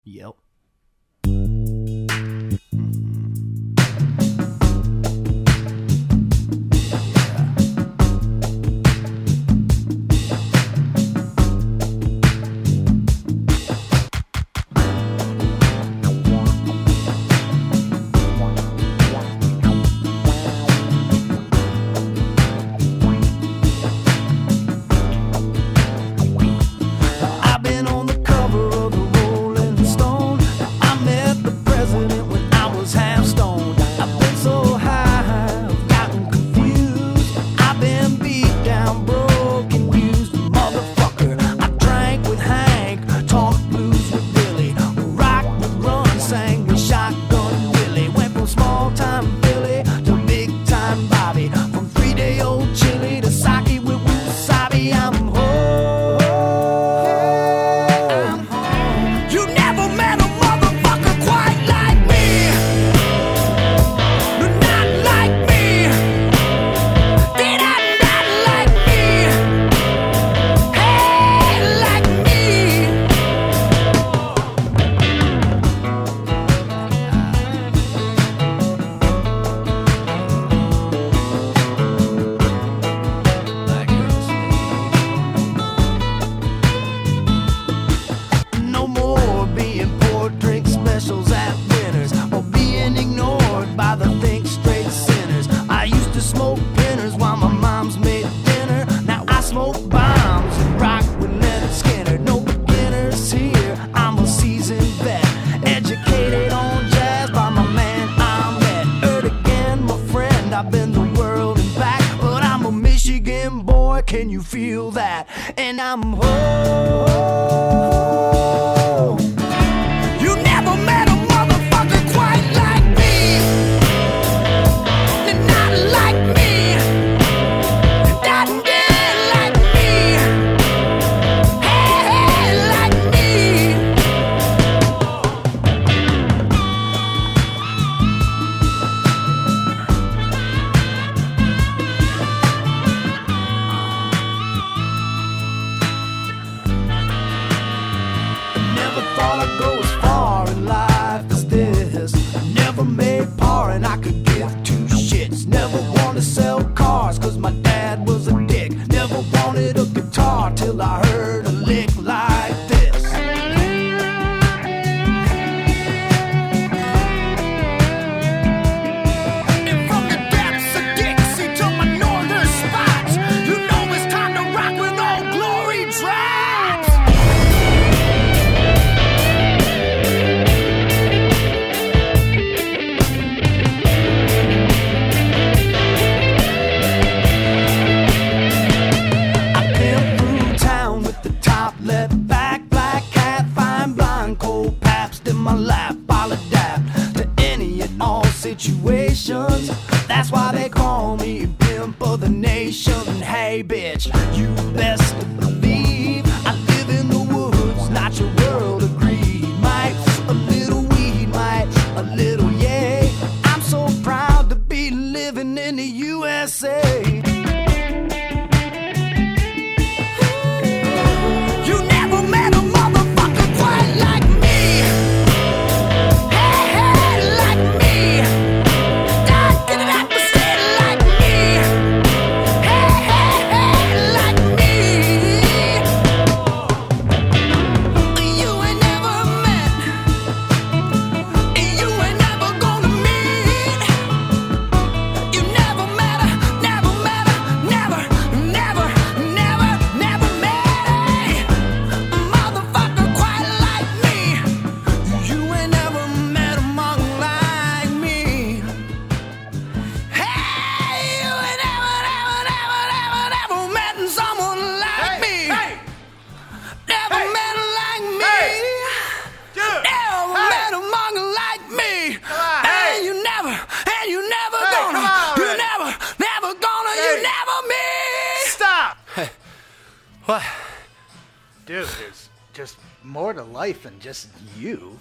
Yep. Can you feel that? And I'm home. You never met a motherfucker quite like me. Not like me. Not dead like me. Hey, like me. I'd go as far in life as this. Never made par and I could give two shits. Never wanted to sell cars cause my dad was a dick. Never wanted a guitar till I heard a lick like this. And from the depths of Dixie to my northern spots, you know it's time to rock when Old Glory drops. My lap, I'll adapt to any and all situations. That's why they call me pimp of the nation. Hey bitch, you best to believe I live in the woods, not your world of greed. Might a little weed, might a little yay. I'm so proud to be living in the USA. What? Dude, there's just more to life than just you.